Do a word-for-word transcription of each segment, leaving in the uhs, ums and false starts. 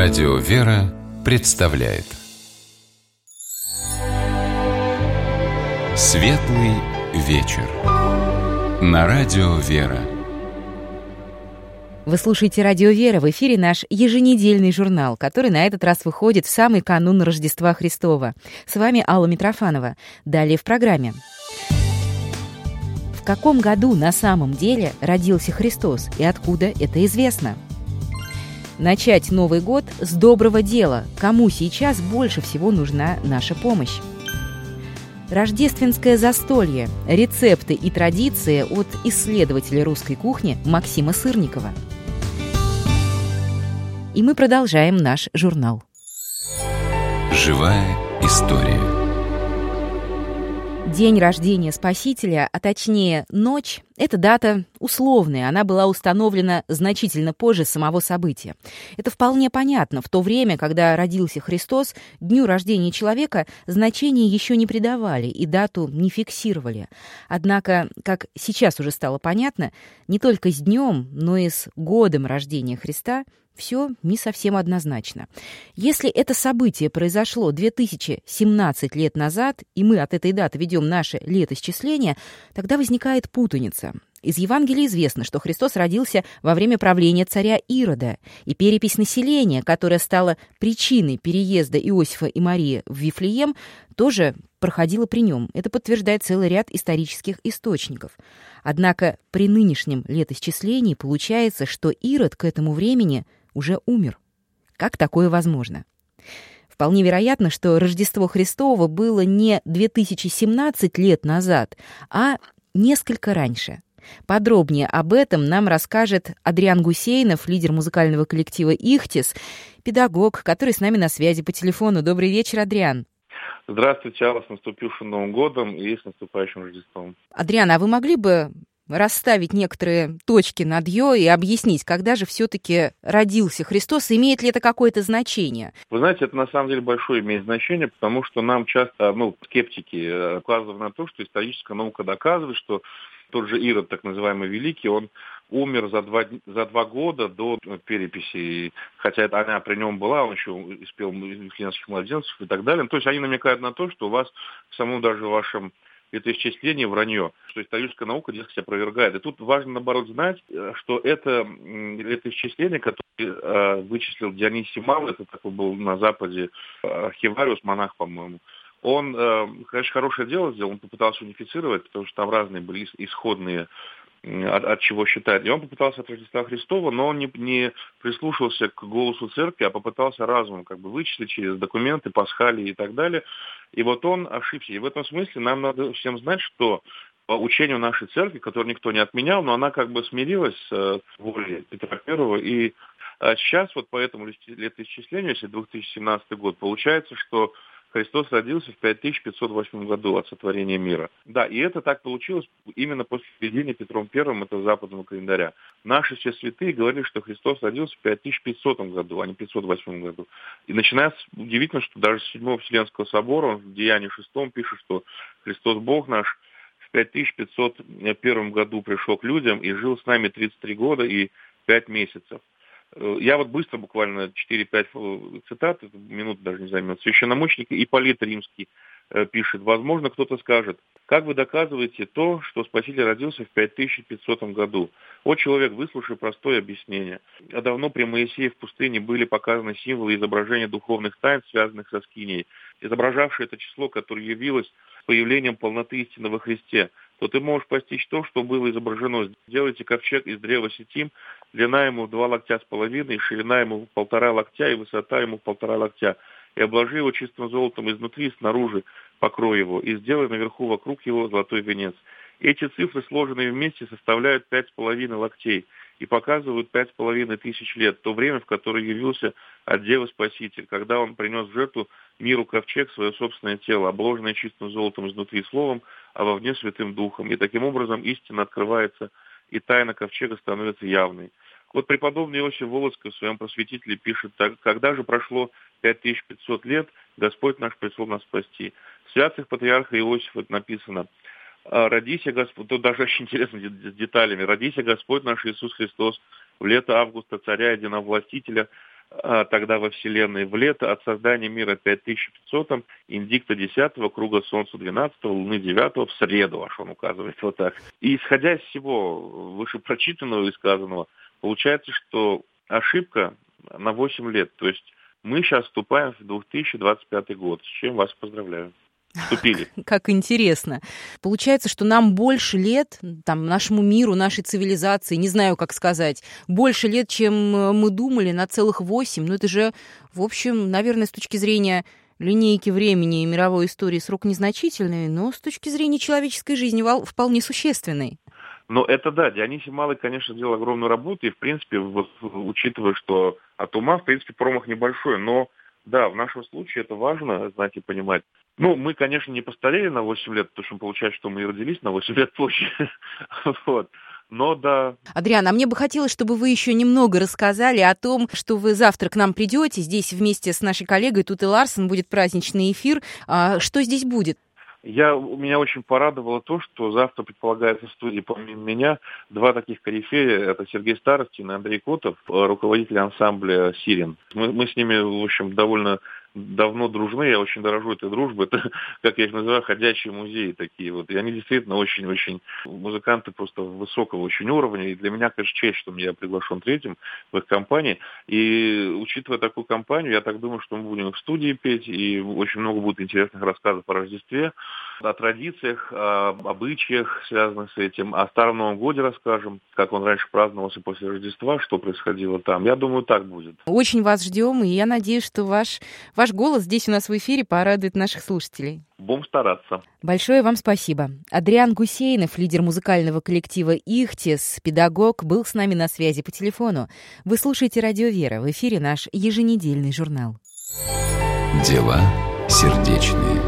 Радио «Вера» представляет Светлый вечер на Радио «Вера». Вы слушаете «Радио Вера», в эфире наш еженедельный журнал, который на этот раз выходит в самый канун Рождества Христова. С вами Алла Митрофанова. Далее в программе. В каком году на самом деле родился Христос и откуда это известно? Начать Новый год с доброго дела. Кому сейчас больше всего нужна наша помощь? Рождественское застолье. Рецепты и традиции от исследователя русской кухни Максима Сырникова. И мы продолжаем наш журнал. Живая история. День рождения Спасителя, а точнее ночь, эта дата условная, она была установлена значительно позже самого события. Это вполне понятно. В то время, когда родился Христос, дню рождения человека значения еще не придавали и дату не фиксировали. Однако, как сейчас уже стало понятно, не только с днем, но и с годом рождения Христа все не совсем однозначно. Если это событие произошло две тысячи семнадцать лет назад, и мы от этой даты ведем наше летоисчисление, тогда возникает путаница. Из Евангелия известно, что Христос родился во время правления царя Ирода, и перепись населения, которая стала причиной переезда Иосифа и Марии в Вифлеем, тоже проходила при нем. Это подтверждает целый ряд исторических источников. Однако при нынешнем летоисчислении получается, что Ирод к этому времени уже умер. Как такое возможно? Вполне вероятно, что Рождество Христово было не две тысячи семнадцать лет назад, а несколько раньше. Подробнее об этом нам расскажет Адриан Гусейнов, лидер музыкального коллектива «Ихтис», педагог, который с нами на связи по телефону. Добрый вечер, Адриан. Здравствуйте, Алла, с наступившим Новым годом и с наступающим Рождеством. Адриан, а вы могли бы расставить некоторые точки над «ё» и объяснить, когда же все-таки родился Христос, и имеет ли это какое-то значение? Вы знаете, это на самом деле большое имеет значение, потому что нам часто, ну, скептики указывают на то, что историческая наука доказывает, что тот же Ирод, так называемый Великий, он умер за два, за два года до переписи, хотя это она при нем была, он еще испел вифлеемских младенцев и так далее. То есть они намекают на то, что у вас в самом даже вашем это исчисление вранье, что историческая наука, дескать, опровергает. И тут важно, наоборот, знать, что это, это исчисление, которое э, вычислил Дионисий Малый, это такой был на Западе архивариус, монах, по-моему, он, э, конечно, хорошее дело сделал, он попытался унифицировать, потому что там разные были исходные, от, от чего считать. И он попытался от Рождества Христова, но он не, не прислушался к голосу церкви, а попытался разумом как бы вычислить через документы, пасхалии и так далее. И вот он ошибся. И в этом смысле нам надо всем знать, что по учению нашей церкви, которую никто не отменял, но она как бы смирилась с волей Петра Первого. И сейчас вот по этому летоисчислению, если две тысячи семнадцатый год, получается, что Христос родился в пять тысяч пятьсот восьмом году от сотворения мира. Да, и это так получилось именно после введения Петром Первым этого западного календаря. Наши все святые говорили, что Христос родился в пять тысяч пятисотом году, а не пятьсот восьмом году. И начиная с... Удивительно, что даже с Седьмого Вселенского собора, он в Деянии шестом пишет, что Христос Бог наш в пять тысяч пятьсот первом году пришел к людям и жил с нами тридцать три года и пять месяцев. Я вот быстро, буквально четыре-пять цитат, минут даже не займет. Священномученик Ипполит Римский пишет: возможно, кто-то скажет: как вы доказываете то, что Спаситель родился в пять тысяч пятисотом году? О, человек, выслушай простое объяснение. А давно при Моисее в пустыне были показаны символы изображения духовных тайн, связанных со скинией, изображавшие это число, которое явилось появлением полноты истины во Христе. То ты можешь постичь то, что было изображено. Сделайте ковчег из древа ситим, длина ему в два локтя с половиной, и ширина ему в полтора локтя, и высота ему в полтора локтя. И обложи его чистым золотом изнутри и снаружи, покрой его, и сделай наверху вокруг его золотой венец. Эти цифры, сложенные вместе, составляют пять с половиной локтей и показывают пять с половиной тысяч лет, то время, в которое явился от Девы Спаситель, когда он принес в жертву миру ковчег, свое собственное тело, обложенное чистым золотом изнутри словом, а вовне Святым Духом. И таким образом истина открывается, и тайна ковчега становится явной. Вот преподобный Иосиф Волоцкий в своем просветителе пишет: так, когда же прошло пять тысяч пятьсот лет, Господь наш пришел нас спасти. В святых патриарха Иосифа написано: родися Господь, тут даже очень интересно с деталями, родися Господь наш Иисус Христос в лето августа, царя единовластителя, тогда во Вселенной, в лето от создания мира пять тысяч пятисотом, индикта десятого, круга Солнца двенадцатого, Луны девятого, в среду, аж он указывает вот так. И исходя из всего вышепрочитанного и сказанного, получается, что ошибка на восемь лет. То есть мы сейчас вступаем в две тысячи двадцать пятый год, с чем вас поздравляю. Вступили. Как интересно. Получается, что нам больше лет, там, нашему миру, нашей цивилизации, не знаю, как сказать, больше лет, чем мы думали, на целых восемь. Ну, это же, в общем, наверное, с точки зрения линейки времени и мировой истории срок незначительный, но с точки зрения человеческой жизни вполне существенный. Но это да, Дионисий Малый, конечно, сделал огромную работу, и, в принципе, вот, учитывая, что от ума, в принципе, промах небольшой, но, да, в нашем случае это важно знать и понимать. Ну, мы, конечно, не постарели на восемь лет, потому что получается, что мы и родились на восемь лет позже. Вот. Но да. Адриан, а мне бы хотелось, чтобы вы еще немного рассказали о том, что вы завтра к нам придете. Здесь вместе с нашей коллегой Тутой Ларсен будет праздничный эфир. А что здесь будет? Я, меня очень порадовало то, что завтра предполагается в студии, помимо меня, два таких корифея. Это Сергей Старостин и Андрей Котов, руководители ансамбля «Сирен». Мы, мы с ними, в общем, довольно давно дружны, я очень дорожу этой дружбой. Это, как я их называю, ходячие музеи такие вот. И они действительно очень-очень музыканты просто высокого очень уровня. И для меня, конечно, честь, что я приглашен третьим в их компании. И учитывая такую компанию, я так думаю, что мы будем в студии петь, и очень много будет интересных рассказов о Рождестве, о традициях, о обычаях, связанных с этим, о Старом Новом Годе расскажем, как он раньше праздновался после Рождества, что происходило там. Я думаю, так будет. Очень вас ждем, и я надеюсь, что ваш, ваш голос здесь у нас в эфире порадует наших слушателей. Будем стараться. Большое вам спасибо. Адриан Гусейнов, лидер музыкального коллектива «Ихтис», педагог, был с нами на связи по телефону. Вы слушаете «Радио Вера», в эфире наш еженедельный журнал. Дела сердечные.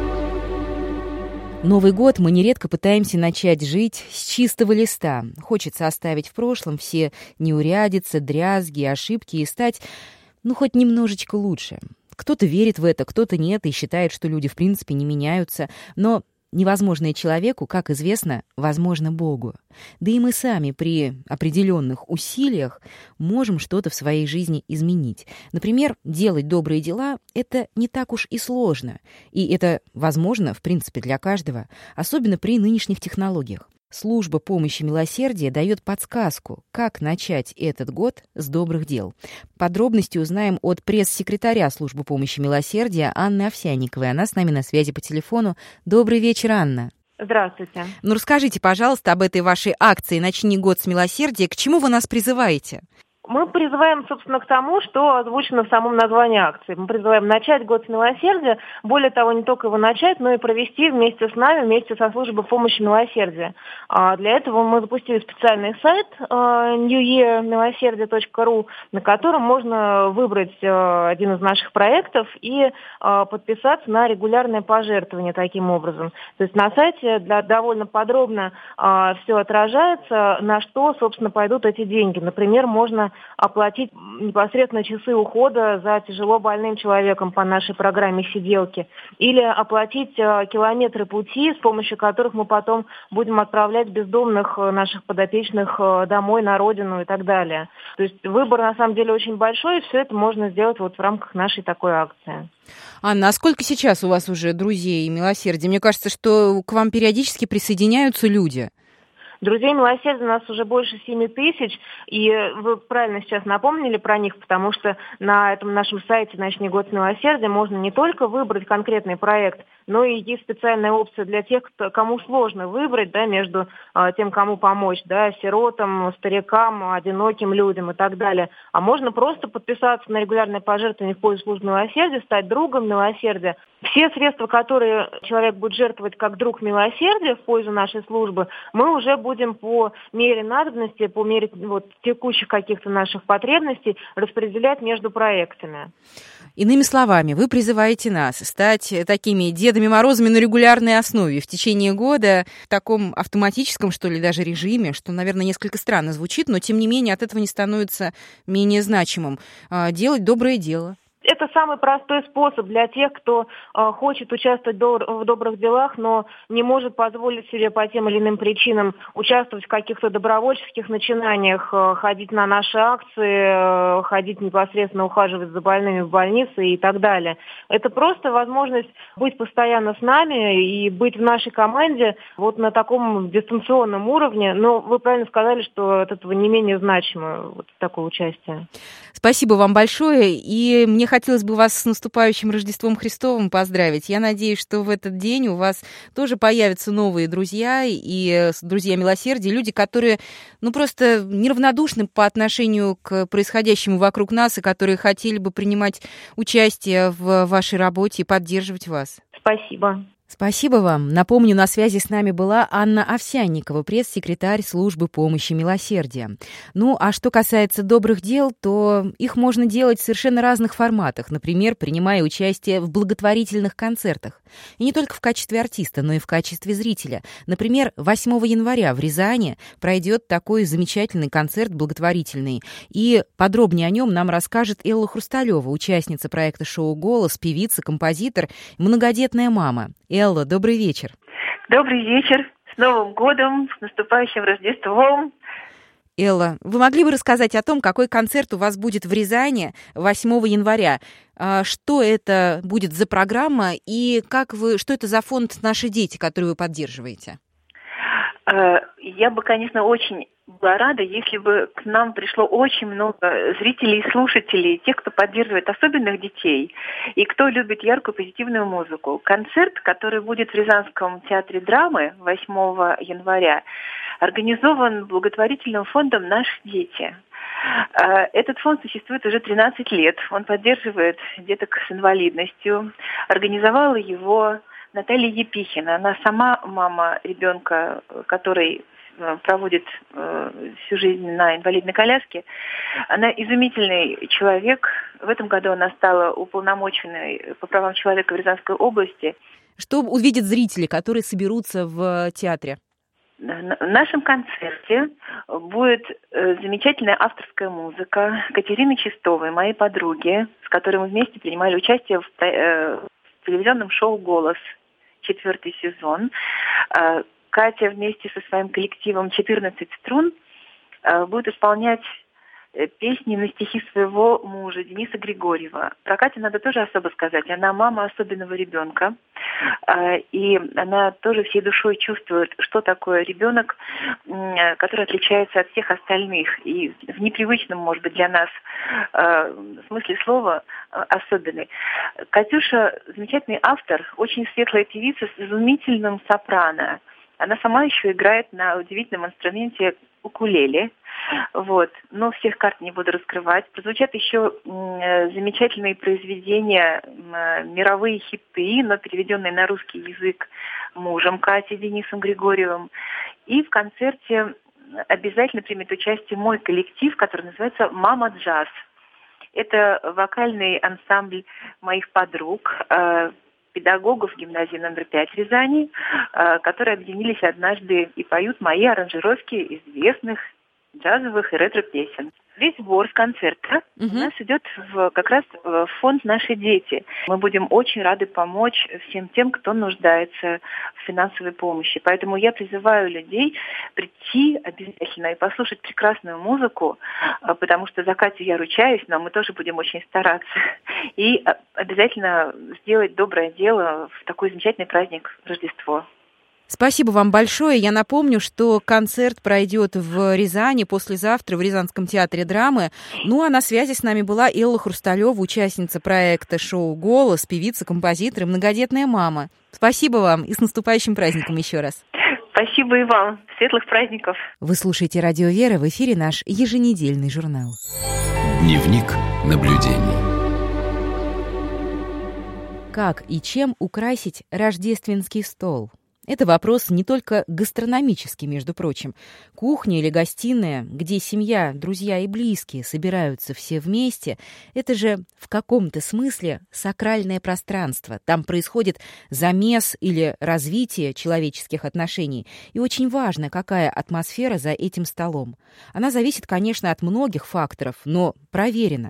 Новый год мы нередко пытаемся начать жить с чистого листа. Хочется оставить в прошлом все неурядицы, дрязги, ошибки и стать, ну, хоть немножечко лучше. Кто-то верит в это, кто-то нет и считает, что люди в принципе не меняются. Но невозможное человеку, как известно, возможно Богу. Да и мы сами при определенных усилиях можем что-то в своей жизни изменить. Например, делать добрые дела — это не так уж и сложно. И это возможно, в принципе, для каждого, особенно при нынешних технологиях. Служба помощи милосердия дает подсказку, как начать этот год с добрых дел. Подробности узнаем от пресс-секретаря службы помощи милосердия Анны Овсянниковой. Она с нами на связи по телефону. Добрый вечер, Анна. Здравствуйте. Ну, расскажите, пожалуйста, об этой вашей акции «Начни год с милосердия». К чему вы нас призываете? Мы призываем, собственно, к тому, что озвучено в самом названии акции. Мы призываем начать год с милосердия. Более того, не только его начать, но и провести вместе с нами, вместе со службой помощи милосердия. А для этого мы запустили специальный сайт нью иер милосердие точка ру, на котором можно выбрать один из наших проектов и подписаться на регулярное пожертвование таким образом. То есть на сайте для, довольно подробно все отражается, на что, собственно, пойдут эти деньги. Например, можно оплатить непосредственно часы ухода за тяжело больным человеком по нашей программе «Сиделки», или оплатить э, километры пути, с помощью которых мы потом будем отправлять бездомных э, наших подопечных э, домой, на родину и так далее. То есть выбор на самом деле очень большой, и все это можно сделать вот в рамках нашей такой акции. Анна, а сколько сейчас у вас уже друзей милосердия? Мне кажется, что к вам периодически присоединяются люди. Друзей милосердия у нас уже больше семи тысяч, и вы правильно сейчас напомнили про них, потому что на этом нашем сайте «Начни год с милосердия» можно не только выбрать конкретный проект, но и есть специальная опция для тех, кто, кому сложно выбрать, да, между а, тем, кому помочь, да, сиротам, старикам, одиноким людям и так далее. А можно просто подписаться на регулярное пожертвование в пользу службы милосердия, стать другом милосердия. Все средства, которые человек будет жертвовать как друг милосердия в пользу нашей службы, мы уже будем по мере надобности, по мере вот, текущих каких-то наших потребностей распределять между проектами. Иными словами, вы призываете нас стать такими Дедами Морозами на регулярной основе в течение года в таком автоматическом, что ли, даже режиме, что, наверное, несколько странно звучит, но, тем не менее, от этого не становится менее значимым. Делать доброе дело. это самый простой способ для тех, кто э, хочет участвовать дор- в добрых делах, но не может позволить себе по тем или иным причинам участвовать в каких-то добровольческих начинаниях, э, ходить на наши акции, э, ходить непосредственно ухаживать за больными в больнице и так далее. Это просто возможность быть постоянно с нами и быть в нашей команде вот на таком дистанционном уровне. Но вы правильно сказали, что от этого не менее значимо вот такое участие. Спасибо вам большое, и мне хотелось бы вас с наступающим Рождеством Христовым поздравить. Я надеюсь, что в этот день у вас тоже появятся новые друзья и друзья милосердия, люди, которые, ну, просто неравнодушны по отношению к происходящему вокруг нас и которые хотели бы принимать участие в вашей работе и поддерживать вас. Спасибо. Спасибо вам. Напомню, на связи с нами была Анна Овсянникова, пресс-секретарь службы помощи милосердия. Ну, а что касается добрых дел, то их можно делать в совершенно разных форматах, например, принимая участие в благотворительных концертах. И не только в качестве артиста, но и в качестве зрителя. Например, восьмого января в Рязани пройдет такой замечательный концерт благотворительный. И подробнее о нем нам расскажет Элла Хрусталева, участница проекта шоу «Голос», певица, композитор, многодетная мама. Элла, добрый вечер. Добрый вечер. С Новым годом, с наступающим Рождеством. Элла, вы могли бы рассказать о том, какой концерт у вас будет в Рязани восьмого января? Что это будет за программа и как вы, что это за фонд «Наши дети», который вы поддерживаете? Я бы, конечно, очень была рада, если бы к нам пришло очень много зрителей и слушателей, тех, кто поддерживает особенных детей и кто любит яркую позитивную музыку. Концерт, который будет в Рязанском театре драмы восьмого января, организован благотворительным фондом «Наши дети». Этот фонд существует уже тринадцать лет. Он поддерживает деток с инвалидностью. Организовала его Наталья Епихина. Она сама мама ребенка, который проводит всю жизнь на инвалидной коляске. Она изумительный человек. В этом году она стала уполномоченной по правам человека в Рязанской области. Что увидят зрители, которые соберутся в театре? В нашем концерте будет замечательная авторская музыка Катерины Чистовой, моей подруги, с которой мы вместе принимали участие в телевизионном шоу «Голос», четвертый сезон. Катя вместе со своим коллективом «четырнадцать струн» будет исполнять песни на стихи своего мужа Дениса Григорьева. Про Катю надо тоже особо сказать. Она мама особенного ребенка, и она тоже всей душой чувствует, что такое ребенок, который отличается от всех остальных. И в непривычном, может быть, для нас смысле слова особенный. Катюша замечательный автор, очень светлая певица с изумительным сопрано. Она сама еще играет на удивительном инструменте укулеле. Вот. Но всех карт не буду раскрывать. Прозвучат еще м, замечательные произведения, м, мировые хиты, но переведенные на русский язык мужем Кати, Денисом Григорьевым. И в концерте обязательно примет участие мой коллектив, который называется «Мама Джаз». Это вокальный ансамбль моих подруг, э, педагогов гимназии номер пять Рязани, э, которые объединились однажды и поют мои аранжировки известных джазовых и ретро-песен. Весь сбор с концерта угу. у нас идет в, как раз в фонд «Наши дети». Мы будем очень рады помочь всем тем, кто нуждается в финансовой помощи. Поэтому я призываю людей прийти обязательно и послушать прекрасную музыку, потому что за Катю я ручаюсь, но мы тоже будем очень стараться. И обязательно сделать доброе дело в такой замечательный праздник Рождество. Спасибо вам большое. Я напомню, что концерт пройдет в Рязани послезавтра в Рязанском театре драмы. Ну, а на связи с нами была Элла Хрусталева, участница проекта шоу «Голос», певица, композитор и многодетная мама. Спасибо вам и с наступающим праздником еще раз. Спасибо и вам. Светлых праздников. Вы слушаете «Радио Вера», в эфире наш еженедельный журнал. Дневник наблюдений. Как и чем украсить рождественский стол? Это вопрос не только гастрономический, между прочим. Кухня или гостиная, где семья, друзья и близкие собираются все вместе, это же в каком-то смысле сакральное пространство. Там происходит замес или развитие человеческих отношений. И очень важно, какая атмосфера за этим столом. Она зависит, конечно, от многих факторов, но проверено.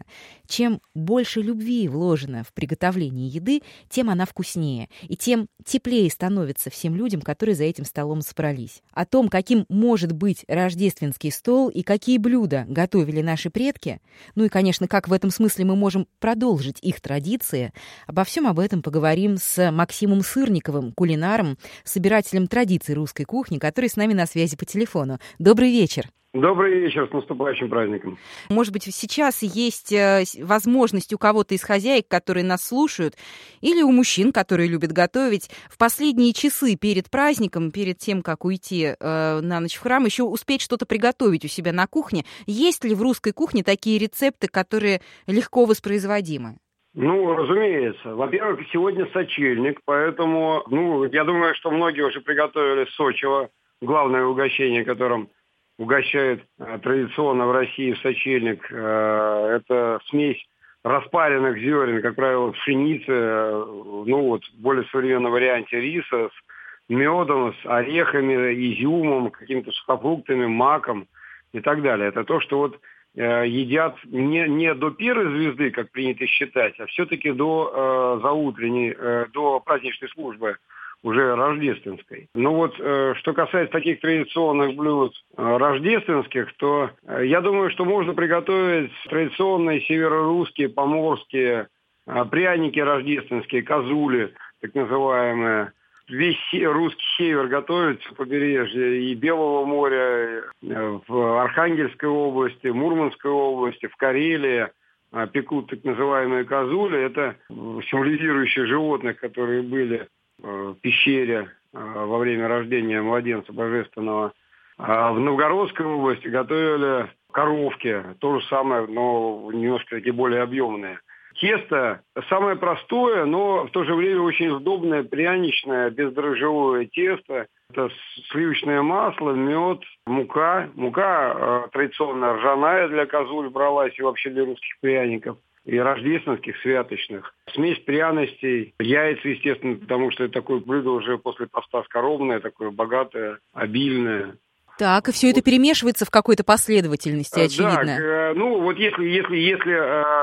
чем больше любви вложено в приготовление еды, тем она вкуснее, и тем теплее становится всем людям, которые за этим столом собрались. О том, каким может быть рождественский стол и какие блюда готовили наши предки, ну и, конечно, как в этом смысле мы можем продолжить их традиции, обо всем об этом поговорим с Максимом Сырниковым, кулинаром, собирателем традиций русской кухни, который с нами на связи по телефону. Добрый вечер. Добрый вечер, с наступающим праздником. Может быть, сейчас есть возможность у кого-то из хозяек, которые нас слушают, или у мужчин, которые любят готовить, в последние часы перед праздником, перед тем, как уйти э, на ночь в храм, еще успеть что-то приготовить у себя на кухне. Есть ли в русской кухне такие рецепты, которые легко воспроизводимы? Ну, разумеется. Во-первых, сегодня сочельник, поэтому, ну, я думаю, что многие уже приготовили сочево, главное угощение, которым угощают э, традиционно в России в сочельник. Э, это смесь распаренных зерен, как правило, пшеницы, э, ну вот в более современном варианте риса, с медом, с орехами, изюмом, какими-то сухофруктами, маком и так далее. Это то, что вот э, едят не, не до первой звезды, как принято считать, а все-таки до э, заутренней, э, до праздничной службы, уже рождественской. Ну вот, э, что касается таких традиционных блюд э, рождественских, то э, я думаю, что можно приготовить традиционные северорусские, поморские э, пряники рождественские, козули, так называемые. Весь русский север готовится, побережье и Белого моря, э, в Архангельской области, Мурманской области, в Карелии э, пекут так называемые козули. Это символизирующие животных, которые были в пещере во время рождения младенца божественного. А в Новгородской области готовили коровки, то же самое, но немножко такие более объемные. Тесто самое простое, но в то же время очень удобное, пряничное, бездрожжевое тесто. Это сливочное масло, мед, мука. Мука э, традиционно ржаная для козуль бралась и вообще для русских пряников. И рождественских, святочных. Смесь пряностей, яйца, естественно, потому что это такое блюдо уже после поста скоромное, такое богатое, обильное. Так, и все вот это перемешивается в какой-то последовательности, очевидно. Да, ну вот если, если, если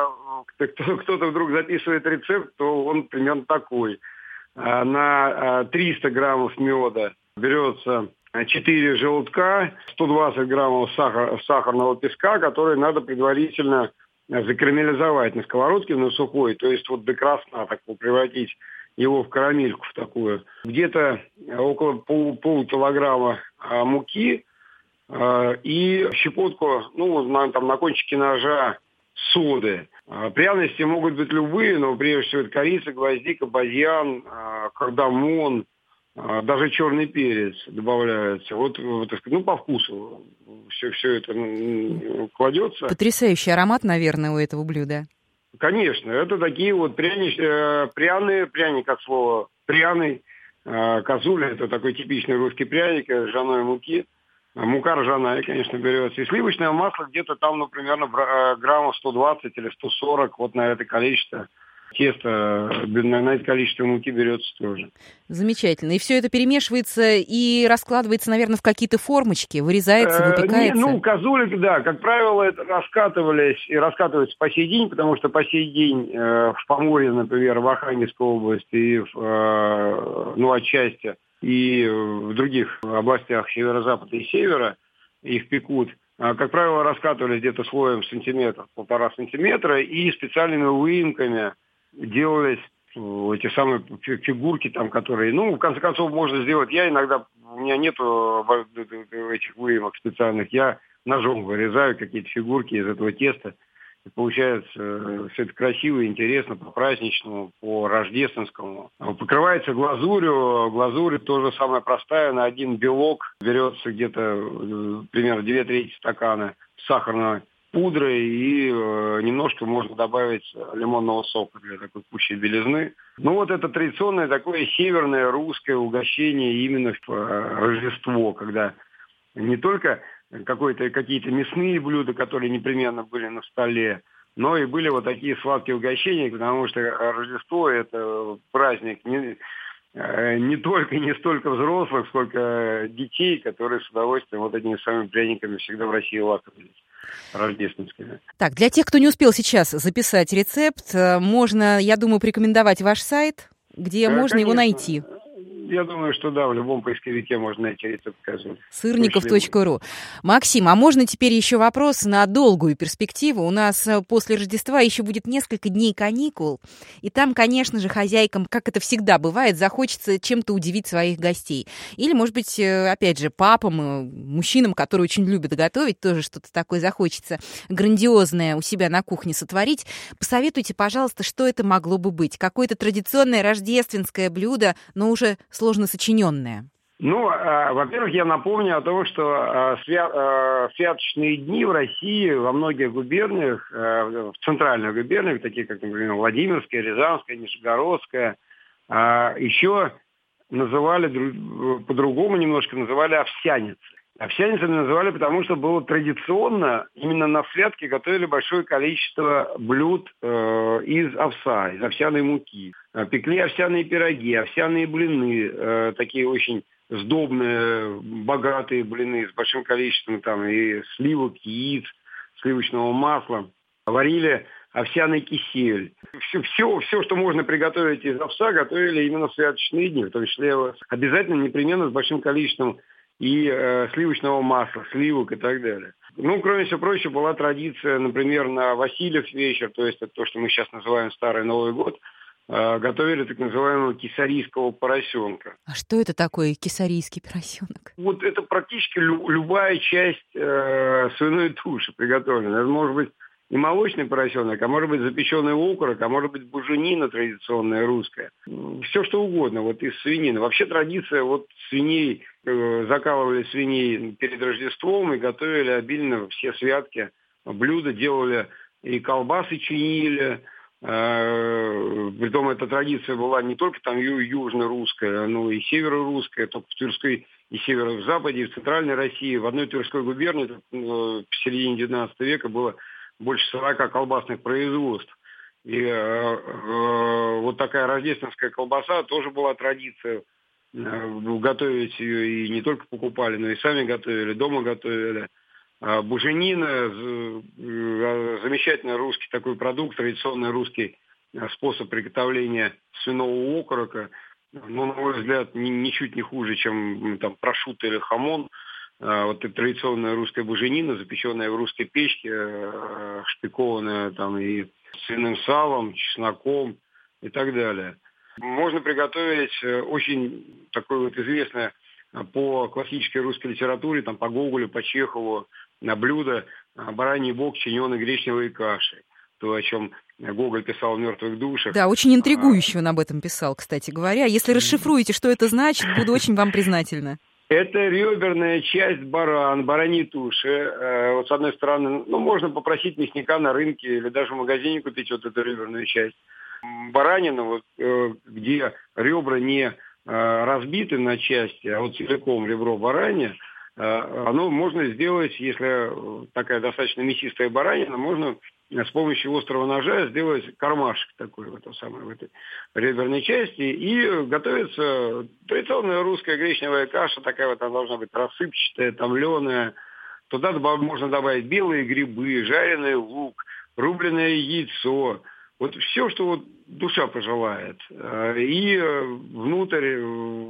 э, кто-то вдруг записывает рецепт, то он примерно такой. На триста граммов меда берется четыре желтка, сто двадцать граммов сахар, сахарного песка, который надо предварительно закарамелизовать на сковородке, на сухой, то есть вот до красна так превратить его в карамельку в такую. Где-то около пол, полукилограмма а, муки а, и щепотку, ну, на, там, на кончике ножа соды. А, пряности могут быть любые, но прежде всего это корица, гвоздика, базьян, а, кардамон, а, даже черный перец добавляется. Вот, вот, ну, по вкусу все, все это ну, кладется. Потрясающий аромат, наверное, у этого блюда. Конечно, это такие вот пряни, э, пряные, пряник как слово, пряный, э, козуля, это такой типичный русский пряник, ржаной муки. Мука ржаная, конечно, берется. И сливочное масло где-то там, ну, примерно граммов сто двадцать или сто сорок, вот на это количество теста, на это количество муки берется тоже. Замечательно. И все это перемешивается и раскладывается, наверное, в какие-то формочки, вырезается, выпекается? Э, не, ну, козулик, да, как правило, это раскатывались и раскатываются по сей день, потому что по сей день э, в Поморье, например, в Архангельской области, и в, э, ну, отчасти, и в других областях северо-запада и севера их пекут. Как правило, раскатывались где-то слоем сантиметр, полтора сантиметра, и специальными выемками делались эти самые фигурки, там, которые, ну, в конце концов, можно сделать. Я иногда, у меня нету этих выемок специальных, я ножом вырезаю какие-то фигурки из этого теста. И получается все это красиво, интересно, по-праздничному, по-рождественскому. Покрывается глазурью. Глазурь тоже самая простая. На один белок берется где-то примерно две трети стакана сахарной пудры и э, немножко можно добавить лимонного сока для такой пущей белизны. Ну вот это традиционное такое северное русское угощение именно в э, Рождество, когда не только какое-то, какие-то мясные блюда, которые непременно были на столе, но и были вот такие сладкие угощения, потому что Рождество – это праздник не, не только и не столько взрослых, сколько детей, которые с удовольствием вот этими самыми пряниками всегда в России лакомились. рождественские. Так, для тех, кто не успел сейчас записать рецепт, можно, я думаю, порекомендовать ваш сайт, где да, можно конечно. его найти. Я думаю, что да, в любом поисковике можно найти рецепт казули. сырников точка ру. Максим, а можно теперь еще вопрос на долгую перспективу? У нас после Рождества еще будет несколько дней каникул, и там, конечно же, хозяйкам, как это всегда бывает, захочется чем-то удивить своих гостей. Или, может быть, опять же, папам, мужчинам, которые очень любят готовить, тоже что-то такое захочется грандиозное у себя на кухне сотворить. Посоветуйте, пожалуйста, что это могло бы быть? Какое-то традиционное рождественское блюдо, но уже сложно сочиненное. Ну, э, во-первых, я напомню о том, что э, свя- э, святочные дни в России во многих губерниях, э, в центральных губерниях, такие как, например, Владимирская, Рязанская, Нижегородская, э, еще называли дру- по-другому немножко, называли овсяницы. Овсяницами называли, потому что было традиционно именно на святки готовили большое количество блюд э, из овса, из овсяной муки. Пекли овсяные пироги, овсяные блины, э, такие очень сдобные, богатые блины с большим количеством там и сливок, яиц, сливочного масла. Варили овсяный кисель. Все, все, все, что можно приготовить из овса, готовили именно в святочные дни. В том числе обязательно, непременно с большим количеством и э, сливочного масла, сливок и так далее. Ну, кроме всего прочего, была традиция, например, на Васильев вечер, то есть это то, что мы сейчас называем Старый Новый год, э, готовили так называемого кесарийского поросенка. А что это такое кесарийский поросенок? Вот это практически лю- любая часть э, свиной туши приготовлена. Это может быть и молочный поросенок, а может быть запеченный окорок, а может быть буженина традиционная русская. Все что угодно, вот из свинины. Вообще традиция, вот свиней, э, закалывали свиней перед Рождеством и готовили обильно все святки. Блюда делали и колбасы чинили. Э, притом эта традиция была не только там ю- южно-русская, но и северо-русская, только в Тверской и северо-западе, и в центральной России. В одной Тверской губернии э, в середине девятнадцатого века было больше сорока колбасных производств. И э, э, вот такая рождественская колбаса тоже была традиция. Э, готовить ее и не только покупали, но и сами готовили, дома готовили. А буженина, э, замечательный русский такой продукт, традиционный русский способ приготовления свиного окорока. Но, на мой взгляд, ни, ничуть не хуже, чем там прошутто или хамон. Вот эта традиционная русская буженина, запеченная в русской печке, шпикованная там и свиным салом, чесноком и так далее. Можно приготовить очень такое вот известное по классической русской литературе, там по Гоголю, по Чехову, на блюдо бараний бок, чиненный гречневой кашей. То, о чем Гоголь писал в «Мертвых душах». Да, очень интригующе он об этом писал, кстати говоря. Если расшифруете, что это значит, буду очень вам признательна. Это реберная часть баран, бараньей туши. Э, вот с одной стороны, ну, можно попросить мясника на рынке или даже в магазине купить вот эту реберную часть. Баранина, вот, э, где ребра не э, разбиты на части, а вот целиком ребро баранье, э, оно можно сделать, если такая достаточно мясистая баранина, можно с помощью острого ножа сделать кармашек такой в, этом самой, в этой реберной части. И готовится традиционная русская гречневая каша, такая вот она должна быть рассыпчатая, томленая. Туда добав- можно добавить белые грибы, жареный лук, рубленое яйцо. Вот все, что вот душа пожелает. И внутрь,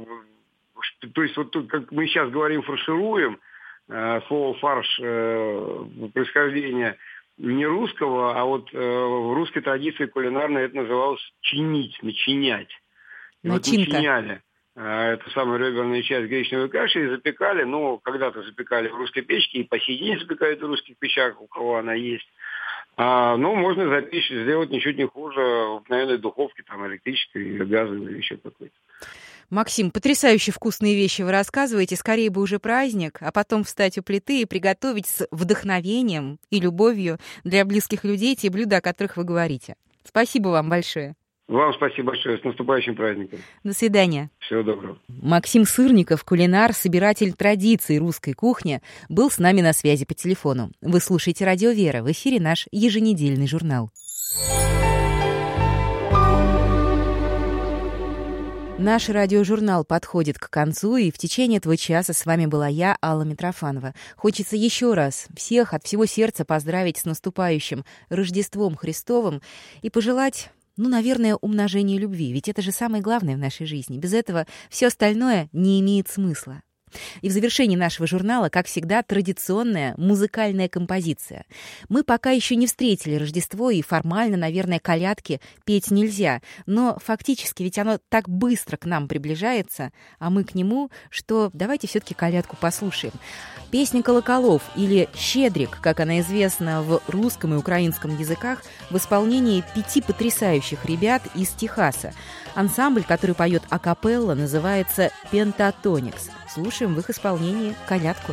то есть вот тут, как мы сейчас говорим, фаршируем, слово фарш происхождения не русского, а вот э, в русской традиции кулинарной это называлось чинить, начинять. И вот начиняли э, эту самую реберную часть гречневой каши и запекали, ну, когда-то запекали в русской печке, и по сей день запекают в русских печах, у кого она есть. А, ну, можно запечь, сделать ничуть не хуже в обыкновенной духовке, там, электрической или газовой, или еще какой-то. Максим, потрясающе вкусные вещи вы рассказываете. Скорее бы уже праздник, а потом встать у плиты и приготовить с вдохновением и любовью для близких людей те блюда, о которых вы говорите. Спасибо вам большое. Вам спасибо большое. С наступающим праздником. До свидания. Всего доброго. Максим Сырников, кулинар, собиратель традиций русской кухни, был с нами на связи по телефону. Вы слушаете «Радио Вера». В эфире наш еженедельный журнал. Наш радиожурнал подходит к концу, и в течение этого часа с вами была я, Алла Митрофанова. Хочется еще раз всех от всего сердца поздравить с наступающим Рождеством Христовым и пожелать, ну, наверное, умножения любви, ведь это же самое главное в нашей жизни. Без этого все остальное не имеет смысла. И в завершении нашего журнала, как всегда, традиционная музыкальная композиция. Мы пока еще не встретили Рождество, и формально, наверное, колядки петь нельзя. Но фактически ведь оно так быстро к нам приближается, а мы к нему, что давайте все-таки колядку послушаем. Песня «Колоколов» или «Щедрик», как она известна в русском и украинском языках, в исполнении пяти потрясающих ребят из Техаса. Ансамбль, который поет акапелла, называется «Пентатоникс». Слушаем в их исполнении колядку.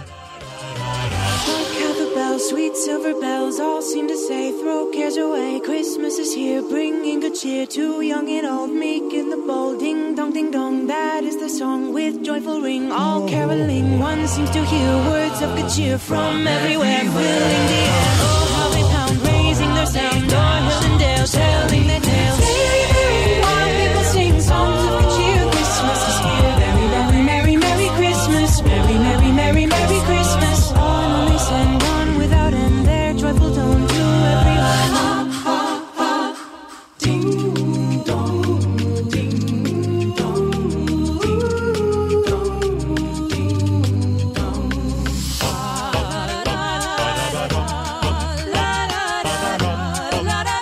Sweet silver bells all seem to say, throw cares away. Christmas is here, bringing good cheer to young and old, meek and the bold. Ding dong, ding dong, that is the song with joyful ring. All caroling, one seems to hear words of good cheer from everywhere, filling the air. Oh, how they pound, raising their sound, o'er hill and dale, telling their tales. Very, very wild people sing songs of good cheer. Christmas is here, very, very merry, merry Christmas, merry, merry, merry, merry Christmas. On only send on without end their joyful tone to everyone. Ha, ha, ha. Ding dong, ding dong, ding dong, ding dong. La la la la la la la la la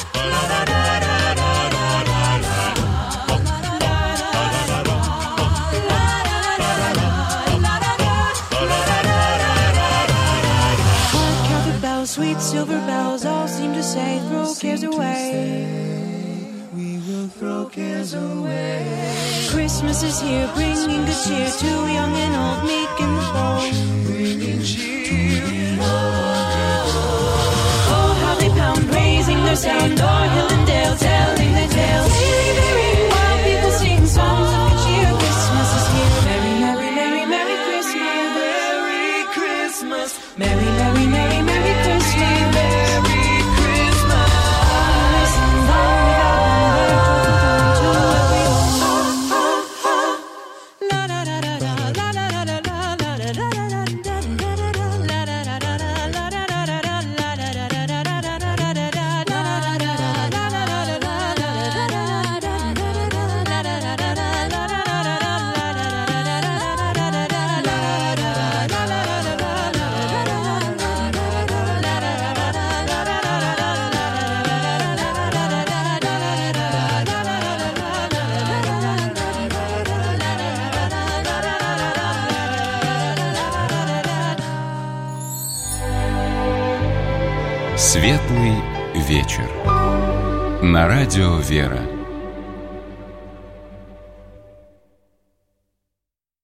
sweet silver bells all seem to say, throw cares away. We will throw cares away. Christmas is here, bringing good cheer to young and old, meek and the bold. Bringing cheer. Oh, how they pound, raising their sound, o'er hill and dale, telling their tales. Very, very wild people sing songs of good cheer. Christmas is here, merry, merry, merry, merry Christmas, merry Christmas, merry, merry, merry, merry Christmas. Светлый вечер. На радио «Вера».